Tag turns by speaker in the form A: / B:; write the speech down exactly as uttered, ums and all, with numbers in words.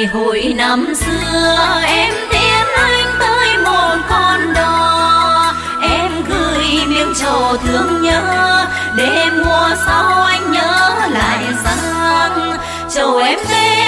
A: Hồi năm xưa em tiễn anh tới một con đò, em gửi miếng trầu thương nhớ để mùa sau anh nhớ lại rằng trầu em về